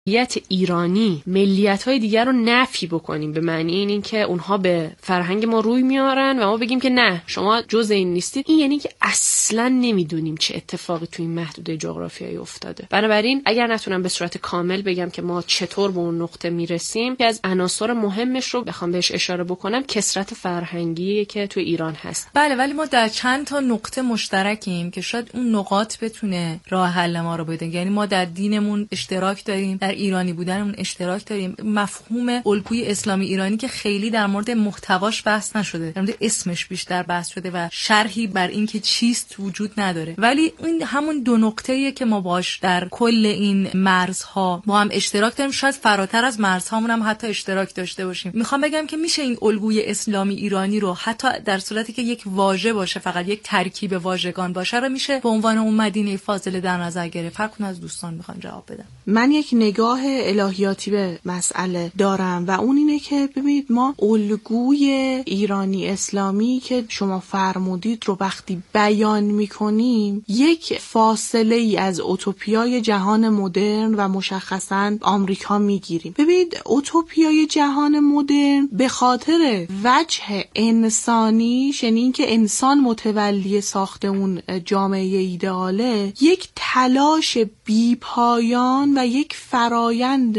ایرانی ملیت‌های دیگر رو نفی بکنیم، به معنی این که اونها به فرهنگ ما روی میارن و ما بگیم که نه شما جزء این نیستید، این یعنی که اصلاً نمیدونیم چه اتفاقی تو این محدوده جغرافیایی افتاده. بنابراین اگر نتونم به صورت کامل بگم که ما چطور به اون نقطه میرسیم، که از عناصر مهمش رو بخوام بهش اشاره بکنم کثرت فرهنگی که تو ایران هست. بله، ولی ما در چند تا نقطه مشترکیم که شاید اون نقاط بتونه راه حل ما رو بده. یعنی ما در دینمون اشتراک داریم، در ایرانی بودنمون اشتراک داریم. مفهوم الگوی اسلامی ایرانی که خیلی در مورد محتواش بحث نشده، در مورد اسمش بیشتر بحث شده و شرحی بر این که چیست وجود نداره. ولی این همون دو نقطه‌ایه که ما باش در کل این مرزها با هم اشتراک داریم. شاید فراتر از مرزهامون هم حتی اشتراک داشته باشیم. میخوام بگم که میشه این الگوی اسلامی ایرانی رو حتی در صورتی که یک واژه باشه، فقط یک ترکیب واژگان باشه، رو میشه به عنوان اون مدینه فاضله در نظر گرفت. هر کدوم از دوستان میخوان جواب بدن. من یک نگاه الهیاتی به مسئله دارم و اون اینه که ببینید ما الگوی ایرانی اسلامی که شما فرمودید رو وقتی بیان میکنیم، یک فاصله ای از اوتوپیای جهان مدرن و مشخصاً آمریکا میگیریم. ببینید اوتوپیای جهان مدرن به خاطر وجه انسانیش، یعنی این که انسان متولی ساخت اون جامعه ایدئاله، یک تلاش بی‌پایان و یک فرایند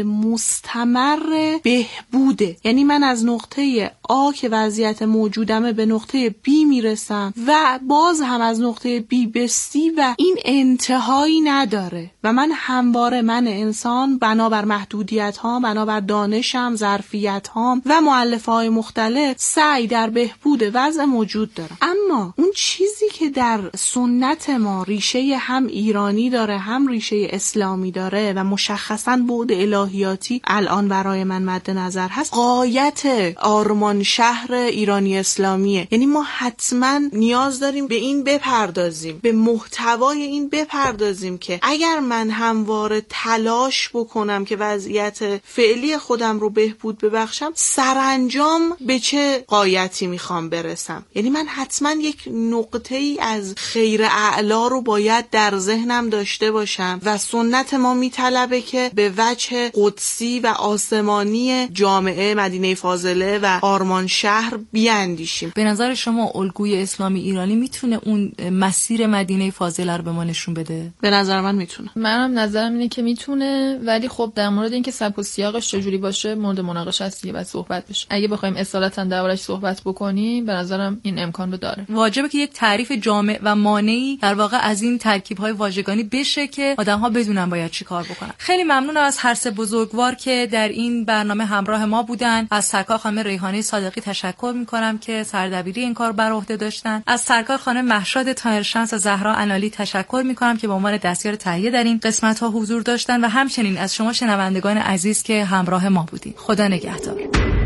مستمر بهبوده. یعنی من از نقطه آ که وضعیت موجودمه به نقطه بی میرسم و باز هم از نقطه بی به سی و این انتهایی نداره و من همواره، من انسان بنابر محدودیت ها، بنابر دانشم، ظرفیت هام و مؤلفه های مختلف سعی در بهبود وضع موجود دارم. اما اون چیزی که در سنت ما ریشه هم ایرانی داره هم ریشه اسلامی داره و مشخصاً بعد الهیاتی الان برای من مد نظر هست، غایت آرمان شهر ایرانی اسلامیه. یعنی ما حتما نیاز داریم به این بپردازیم، به محتوای این بپردازیم که اگر من همواره تلاش بکنم که وضعیت فعلی خودم رو بهبود ببخشم، سرانجام به چه غایتی میخوام برسم. یعنی من حتما یک نقطه ای از خیر اعلا رو باید در ذهنم داشته باشم و سنت ما میطلبه که به وجه قدسی و آسمانی جامعه مدینه فاضله و آرمان شهر بیاندیشیم. به نظر شما الگوی اسلامی ایرانی میتونه اون مسیر مدینه فاضله رو به ما نشون بده؟ به نظر من میتونه. منم نظرم اینه که میتونه، ولی خب در مورد اینکه سبک و سیاقش چجوری باشه مورد مناقشه است دیگه، بعد صحبت بشه. اگه بخوایم اصالتا دربارش صحبت بکنیم به نظرم این امکان رو داره. واجبه که یک تعریف جامع و مانعی در واقع از این ترکیب‌های واژگانی بشه که آدم‌ها بدونن باید چی کار بکنن. خیلی ممنونم از هر سه بزرگوار که در این برنامه همراه ما بودن. از سرکار خانم ریحانه صادقی تشکر می‌کنم که سردبیری این کار بر عهده داشتن. از سرکار خانم مهشاد طاهرشمس و زهرا انالی تشکر می‌کنم که به عنوان دستیار تهیه در این قسمت‌ها حضور داشتن و همچنین از شما شنوندگان عزیز که همراه ما بودید. خدا نگهدار.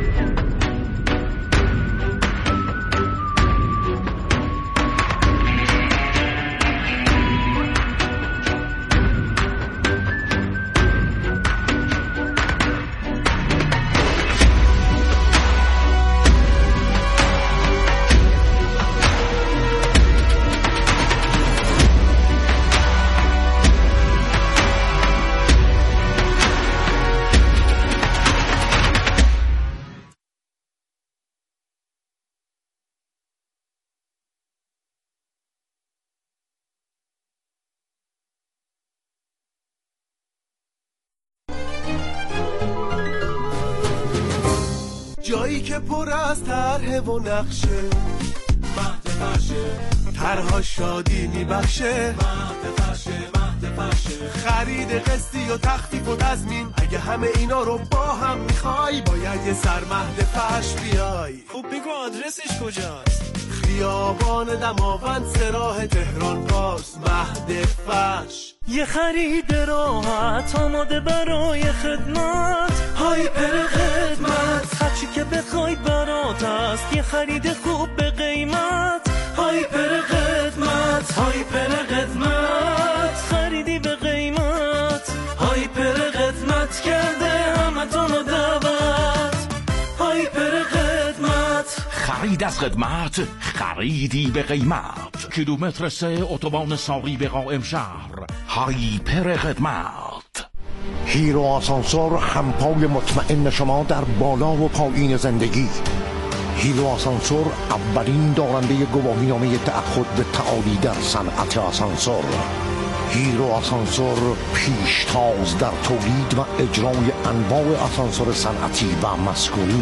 جایی که پر از طرح و نقشه، مهد فرشه، طرها شادی میبخشه، مهد فرشه، خرید قسطی و تخفیف و تضمین. اگه همه اینا رو با هم میخوای باید یه سر مهد فرش بیای. خب بگو آدرسش کجاست؟ خیابان دماوند سراح تهران باز، مهد فرش. یه خرید راحت آماده برای خدمت، هایپر خدمت، هرچی که بخوای برات است. یه خرید خوب به قیمت، هایپر خدمت، هایپر خدمت، خریدی به قیمت، هایپر خدمت کرده همتون رو دعوت. هایپر خدمت، خرید از خدمت، خریدی به قیمت. کیلومتر 3 اتوبان ساری به قائم شهر. هایپر خدمت. هیرو آسانسور، همپای مطمئن شما در بالا و پایین زندگی. هیرو آسانسور اولین دارنده گواهینامه تعهد به تعالی در صنعت آسانسور. هیرو آسانسور پیشتاز در تولید و اجرای انواع آسانسور صنعتی و مسکونی.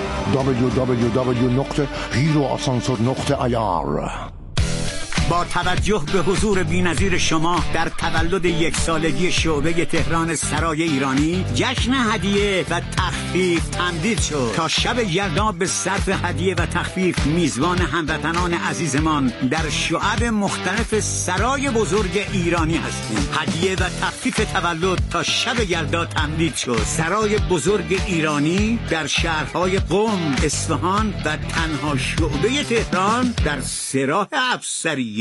www.heroasansor.ir. با توجه به حضور بی‌نظیر شما در تولد 1 سالگی شعبه تهران سرای ایرانی، جشن هدیه و تخفیف تمدید شد. تا شب یلدا به صرف هدیه و تخفیف میزبان هموطنان عزیزمان در شعب مختلف سرای بزرگ ایرانی هستیم. هدیه و تخفیف تولد تا شب یلدا تمدید شد. سرای بزرگ ایرانی در شهرهای قم، اصفهان و تنها شعبه تهران در سراح افسری.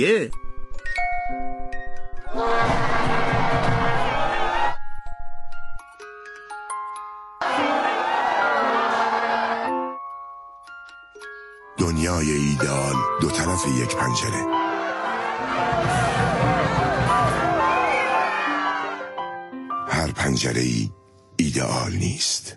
دنیای ایدئال دو طرف یک پنجره. هر پنجره‌ای ایدئال نیست.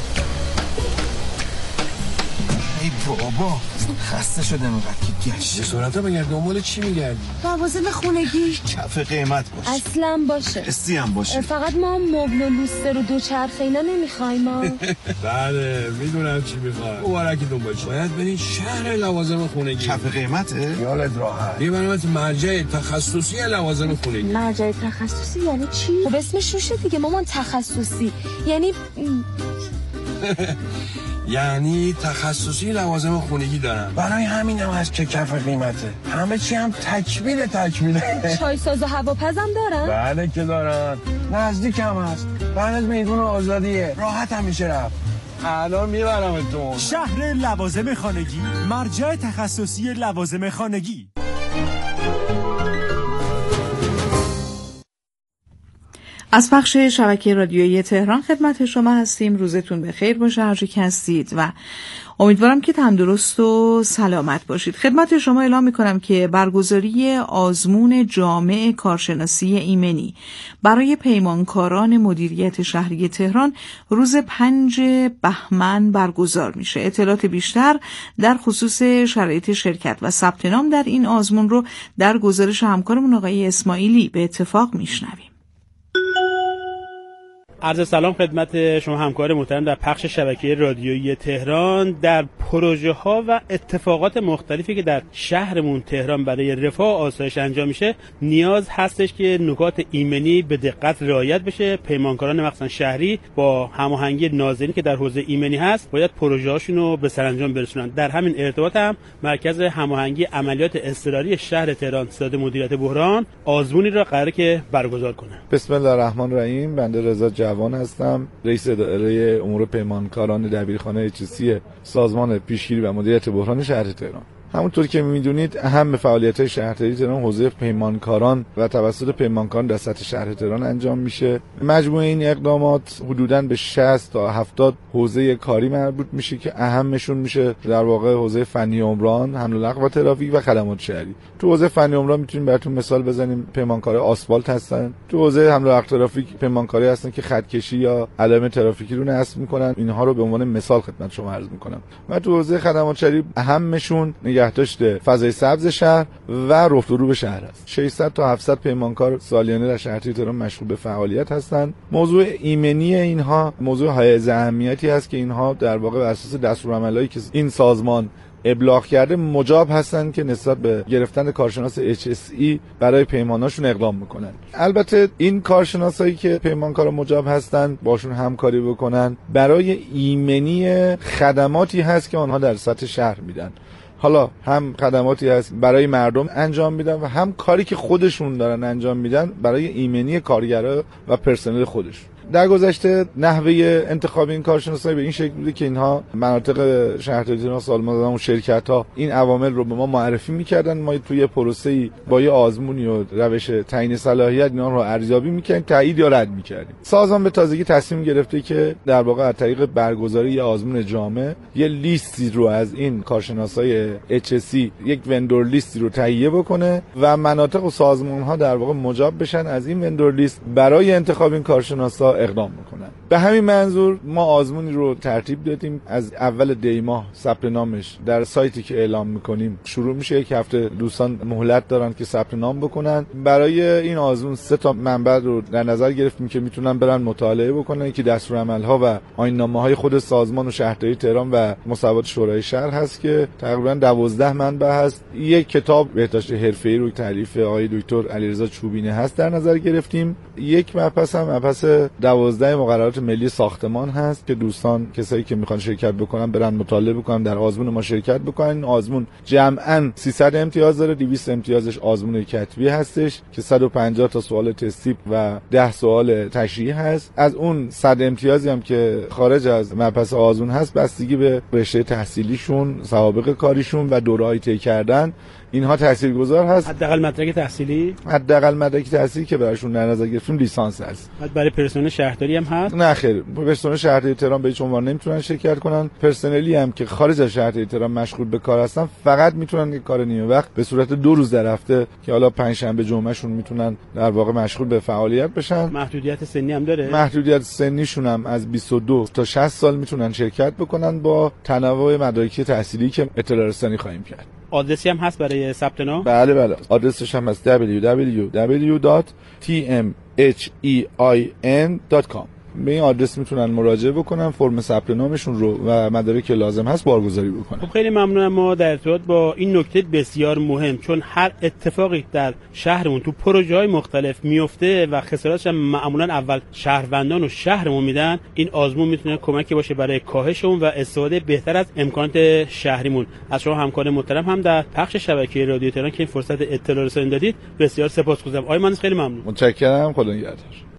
ای بابا خسته شده اینقدر که گشت. سرعتا بگرد دنبال چی میگردی؟ لوازم خونگی. کف قیمت باشه. اصلا باشه. استی هم باشه. فقط ما مبل و لوستر و دوچرخه اینا نمیخوایم ما. بله میدونم چی میخوای. مبارکی دنبال چی؟ باید برین شهر لوازم خونگی. کف قیمته؟ خیالت راحت. یه برنامه مرجع تخصصی لوازم خونگی. مرجع تخصصی یعنی چی؟ خب اسمش روشه دیگه مامان، تخصصی. یعنی تخصصی لوازم خونگی دارن. برای همین هم هست که کف قیمته. همه چی هم تکمیله. چای ساز و هواپزم دارن؟ بله که دارن. نزدیک هم هست. بعد از میدون آزادیه. راحت هم میشه رفت. الان میبرمتون. شهر لوازم خانگی، مرجع تخصصی لوازم خانگی. از پخش شبکه رادیویی تهران خدمت شما هستیم. روزتون بخیر باشه هر جا که هستید و امیدوارم که تندرست و سلامت باشید. خدمت شما اعلام میکنم که برگزاری آزمون جامع کارشناسی ایمنی برای پیمانکاران مدیریت شهری تهران روز 5 بهمن برگزار میشه. اطلاعات بیشتر در خصوص شرایط شرکت و ثبت نام در این آزمون رو در گزارش همکارمون آقای اسماعیلی به اتفاق میشنویم. عرض سلام خدمت شما همکار محترم در پخش شبکه رادیویی تهران. در پروژه ها و اتفاقات مختلفی که در شهرمون تهران برای رفاه و آسایش انجام میشه، نیاز هستش که نکات ایمنی به دقت رعایت بشه. پیمانکاران مخصوصا شهری با هماهنگی ناظرین که در حوزه ایمنی هست باید پروژه هاشون رو به سرانجام برسونن. در همین ارتباط هم مرکز هماهنگی عملیات اضطراری شهر تهران ساده مدیریت بحران آزمونی را قراره که برگزار کنه. بسم الله الرحمن الرحیم. بنده رضا جوان هستم، رئیس اداره امور پیمانکاران دبیرخانه HC سازمان پیشگیری و مدیریت بحران شهر تهران. همونطور که می‌دونید اهم فعالیت‌های شهرداری تهران حوزه پیمانکاران و توسط پیمانکاران در سطح شهر تهران انجام میشه. مجموع این اقدامات حدوداً به 60 تا 70 حوزه کاری مربوط میشه که اهمشون میشه در واقع حوزه فنی عمران، حمل و نقل و ترافیک و خدمات شهری. تو حوزه فنی عمران میتونیم براتون مثال بزنیم، پیمانکار آسفالت هستن. تو حوزه حمل و نقل ترافیک پیمانکاری هستن که خطکشی یا علائم ترافیکی رو نصب میکنن. اینها رو به عنوان مثال خدمت شما عرض میکنم. و تو حوزه خدمات شهری اهمشون نگهداشت فضای سبز شهر و رفت و رو به شهر است. 600 تا 700 پیمانکار سالیانه در شهر تهران مشغول به فعالیت هستند. موضوع ایمنی اینها موضوع های اهمیتی است که اینها در واقع بر اساس دستورالعملایی که این سازمان ابلاغ کرده مجاب هستند که نسبت به گرفتن کارشناس HSE برای پیماناشون اقدام میکنن. البته این کارشناسایی که پیمانکارا مجاب هستند باشون همکاری بکنن برای ایمنی خدماتی هست که آنها در سطح شهر میدن. حالا هم خدماتی هست برای مردم انجام میدن و هم کاری که خودشون دارن انجام میدن برای ایمنی کارگرا و پرسنل خودشون. در گذشته نحوه انتخاب این کارشناسای به این شکل بوده که اینها مناطق شهرداری تهران سالمندان و شرکت‌ها این عوامل رو به ما معرفی می‌کردن. ما توی پروسه‌ای با یه آزمونی و روش تعیین صلاحیت اینا رو ارزیابی می‌کردیم، تایید یا رد می‌کردیم. سازمان به تازگی تصمیم گرفته که در واقع از طریق برگزاری یه آزمون جامع یه لیستی رو از این کارشناسای HSE، یک وندور لیستی رو تهیه بکنه و مناطق و سازمان‌ها در واقع مجاب بشن از این وندور لیست برای انتخاب این کارشناسا اقدام میکنن. به همین منظور ما آزمونی رو ترتیب دادیم. از اول دی ماه ثبت نامش در سایتی که اعلام میکنیم شروع میشه. یک هفته دوستان مهلت دارن که ثبت نام بکنن. برای این آزمون 3 تا منبع رو در نظر گرفتیم که میتونن برن مطالعه بکنن که دستورالعمل‌ها و آیین‌نامه‌های خود سازمان و شهرداری تهران و مصوبات شورای شهر هست که تقریبا 12 منبع هست. یک کتاب بهداشت حرفه‌ای رو تالیف آقای دکتر علیرضا چوبینه هست در نظر گرفتیم. یک مبحث هم مبحث 12 مقررات ملی ساختمان هست که دوستان کسایی که میخوان شرکت بکنن برن مطالعه بکنن، در آزمون ما شرکت بکنن. آزمون جمعاً 300 امتیاز داره. 200 امتیازش آزمون کتبی هستش که 150 تا سوال تستی و 10 سوال تشریحی هست. از اون 100 امتیازی هم که خارج از مبحث آزمون هست بستگی به رشته تحصیلیشون، سوابق کاریشون و دوره‌ای طی کردن اینها تاثیرگذار هست. حداقل مدرک تحصیلی؟ حداقل مدرک تحصیلی که براشون در نظر گرفتیم لیسانس هست. برای پرسنل شهرداری هم هست؟ نه خیر، پرسنل شهرداری تهران به هیچ عنوان نمیتونن شرکت کنن. پرسنلی هم که خارج از شهرداری تهران مشغول به کار هستن فقط میتونن یک کار نیمه وقت به صورت 2 روز در هفته که حالا پنجشنبه جمعه شون میتونن در واقع مشغول به فعالیت بشن. محدودیت سنی هم داره؟ محدودیت سنیشون هم از 22 تا 60 سال میتونن شرکت بکنن با تنوع مدارکی تحصیلی که اطلاع رسانی خواهیم کرد. آدرسی هم هست برای ثبت نام؟ بله آدرسش هم هست www.tmhein.com. به این آدرس میتونن مراجعه بکنن، فرم ثبت نامشون رو و مدارک لازم هست بارگذاری بکنن. خب خیلی ممنونم. ما در ارتباط با این نکته بسیار مهم، چون هر اتفاقی در شهرمون تو پروژه‌های مختلف میفته و خساراتش هم معمولا اول شهروندان و شهرمون میدن، این آزمون میتونه کمکی باشه برای کاهش اون و استفاده بهتر از امکانات شهریمون. از شما همکار محترم هم در پخش شبکه رادیو تهران که این فرصت اطلاع رسانی دادید بسیار سپاسگزارم. آقای مهندس خیلی ممنون. متشکرم. خدا نگهدار.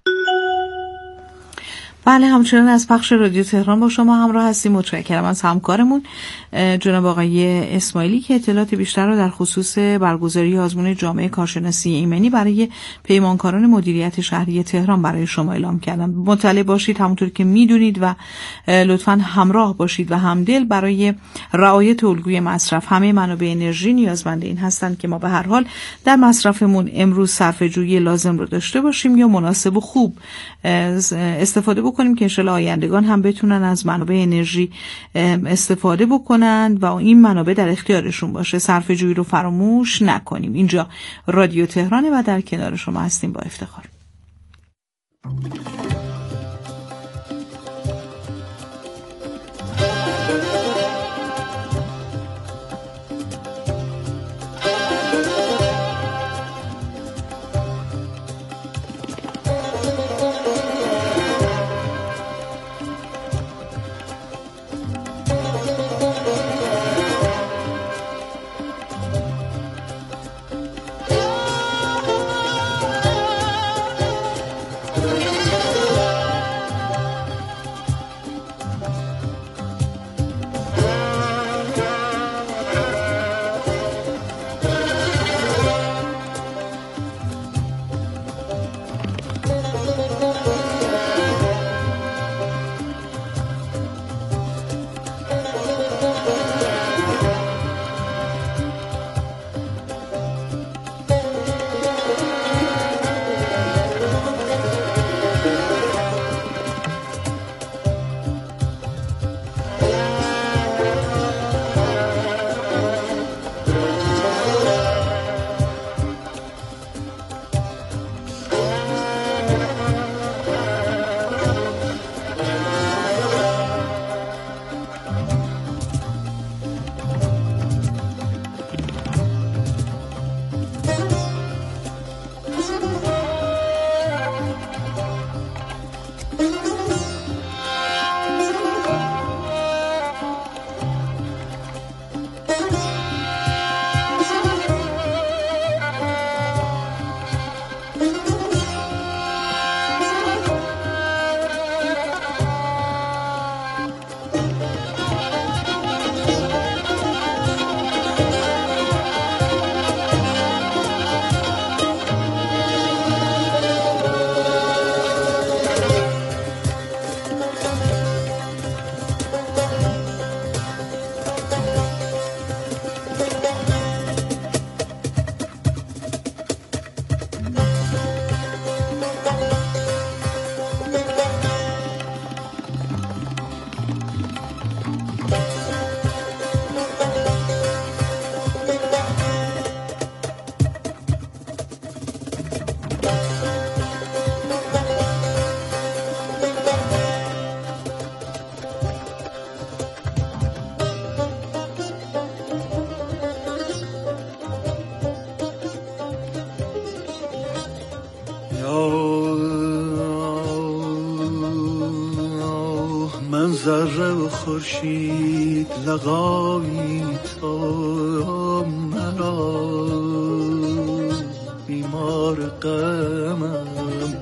بله، همچنان از پخش رادیو تهران با شما همراه هستیم. متشکرم از همکارمون جناب آقای اسماعیلی که اطلاعات بیشتر رو در خصوص برگزاری آزمون جامعه کارشناسی ایمنی برای پیمانکاران مدیریت شهری تهران برای شما اعلام کردم. مطلع باشید، همونطور که میدونید، و لطفاً همراه باشید و همدل برای رعایت الگوی مصرف. همه منابع انرژی نیازمند این هستند که ما به هر حال در مصرفمون امروز صرفه‌جویی لازم رو داشته باشیم یا مناسب و خوب استفاده بکنیم که انشالله آیندگان هم بتونن از منابع انرژی استفاده بکنن و این منابع در اختیارشون باشه. صرفه‌جویی رو فراموش نکنیم. اینجا رادیو تهرانه و در کنار شما هستیم با افتخار. من ذره و خورشید لقایی تو مرا بیمار غمم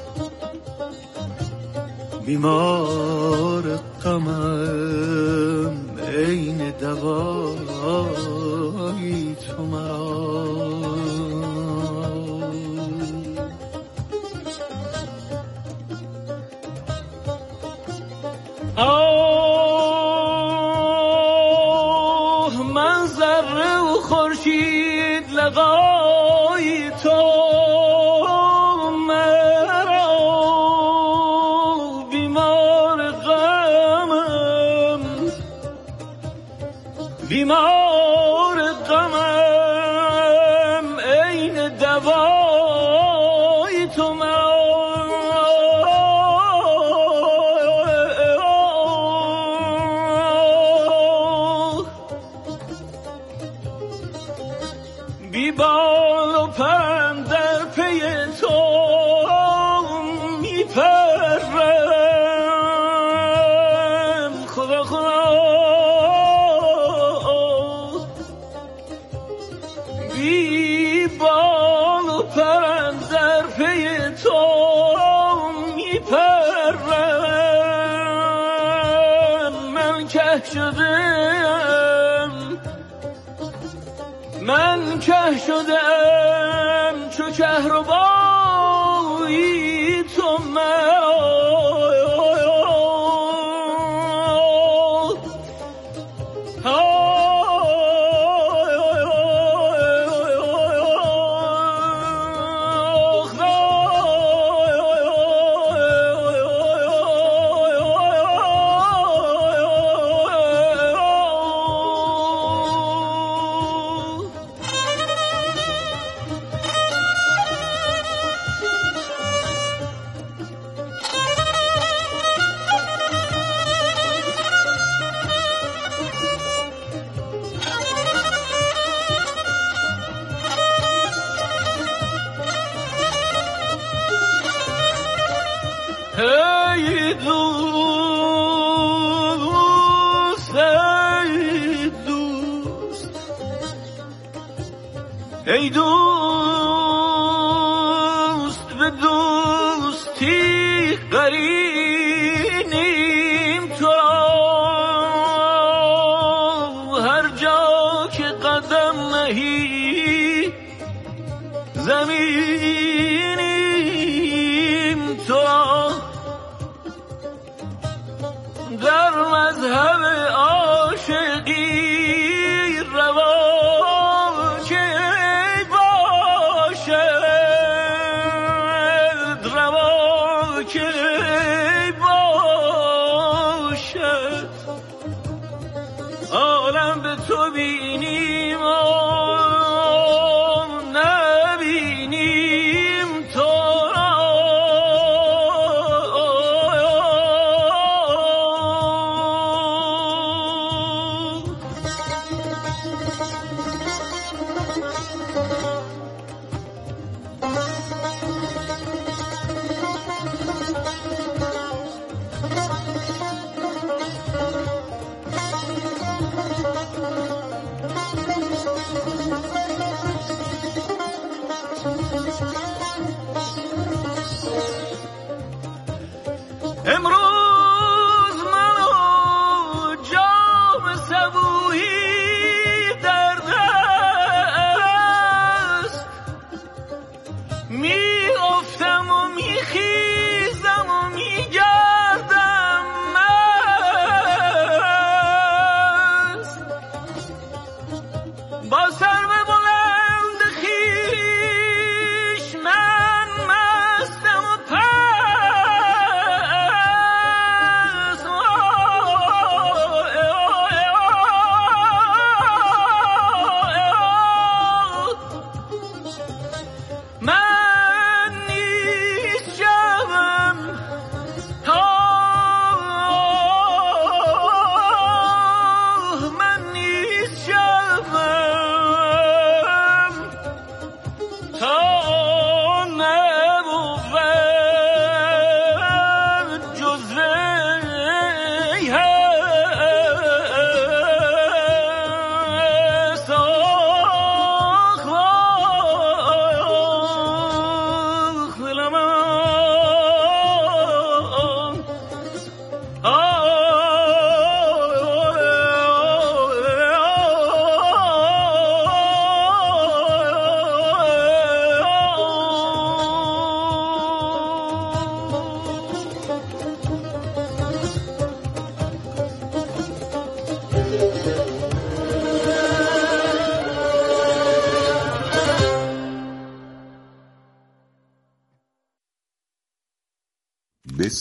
بیمار غمم عین دوایی تو مرا آه من ذره و خورشید لقای تو مرا بیمار غمم بیمار غمم عین دوای تو مرا بی بال و پرم در پی تو میپرم خدا خدا بی بال و پرم در پی تو میپرم من که شدم من که شدم چو کهربایی تو مرا ای دوست ای دوست ای دوست به دوستی قرینیم تو هر جا که قدم نهی زمینیم تو در مذهب عاشقی روا که باشد روا که باشد عالم به تو بینیم نبینیم تو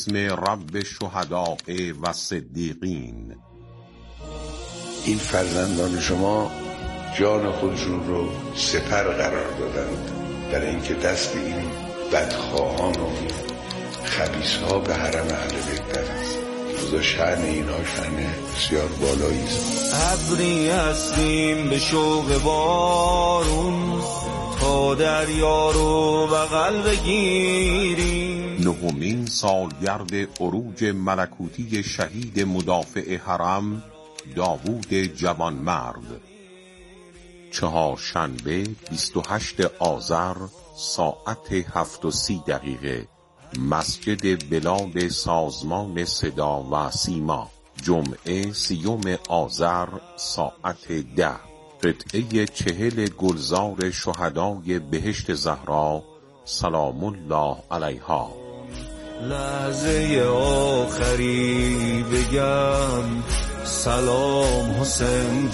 باسم رب شهداء و صدیقین. این فرزندان شما جان خودشون رو سپر قرار دادند برای اینکه دست این بدخواهان و خبیث‌ها به حرم اهل بیت برسند. خدا شأن اینها شأن بسیار بالایی است. ابری هستیم به شوق بارون تا دریا رو بغل بگیریم. نهمین سالگرد عروج ملکوتی شهید مدافع حرم داوود جوانمرد، چهارشنبه 28 آذر ساعت 7:30 مسجد بلال سازمان صدا و سیما. جمعه 30 آذر ساعت 10 قطعه 40 گلزار شهدای بهشت زهرا سلام الله علیها. لحظه آخری بگم سلام حسین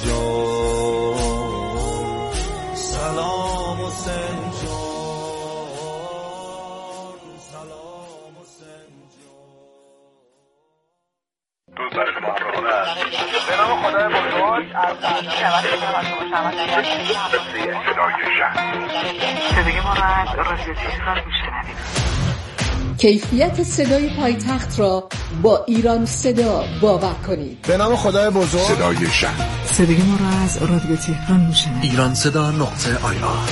جان، سلام حسین جان، سلام حسین جان. به نام خدای بزرگ از صدای ما را از رادیو تهران میشنوید. کیفیت صدای پایتخت را با ایران صدا باور کنید. به نام خدای بزرگ صدای شهر. صدای ما را از رادیو تهران میشنوید. ایران صدا .ir.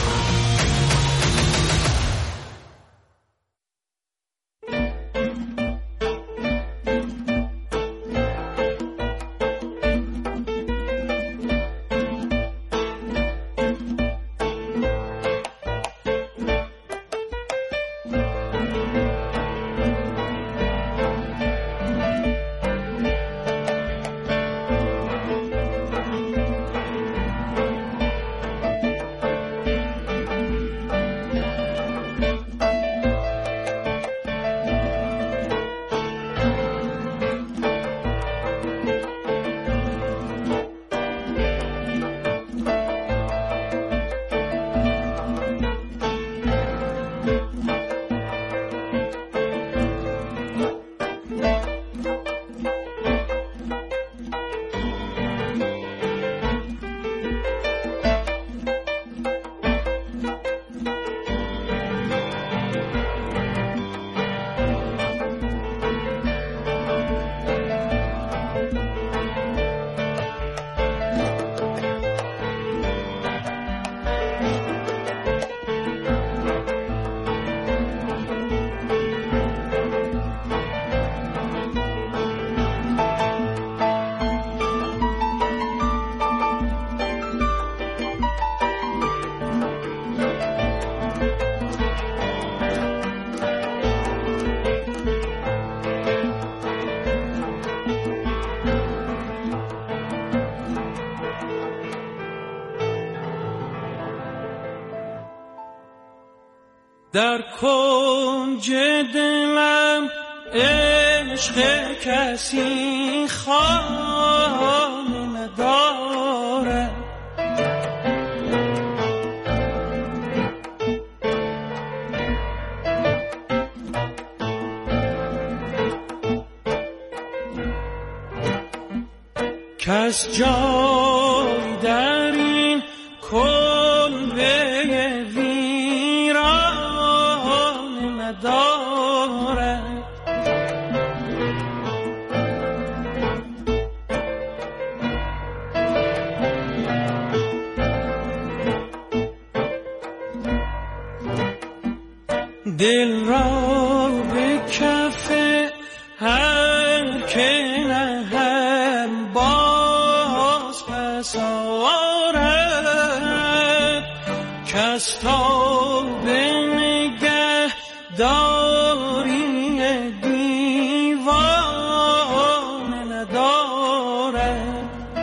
در کنج دلم عشق کسی خانه نداره، کس جای در این کلبه ویران ندارد. دل را به کف هر که نهم باز پس آرد، کس تا به نگه داری دیوان ندارد.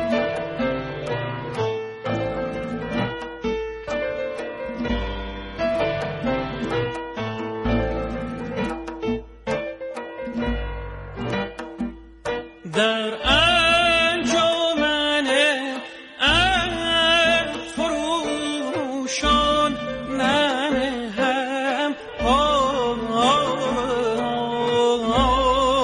در انجمن فروشان ننهم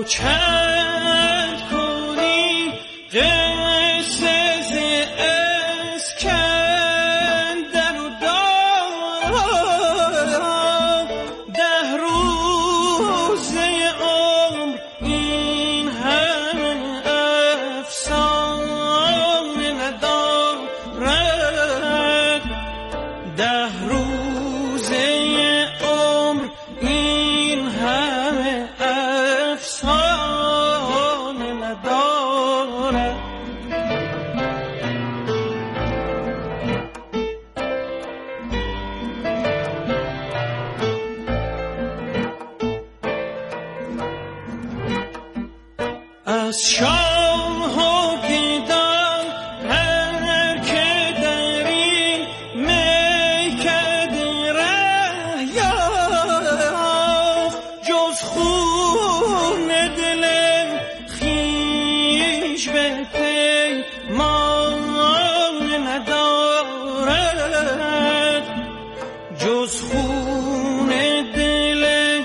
چند کنی قصه ز اسکندر و دارم 10 روزه عمر این همه افسانه ندارد 10 روزه عمر این همه افسانه ندارد از شاه و گیدان هر که در این میکده ره یافت جز خون دل خویش به پیمان ندارد جز خون دل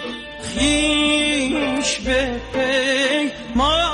خویش به پیمان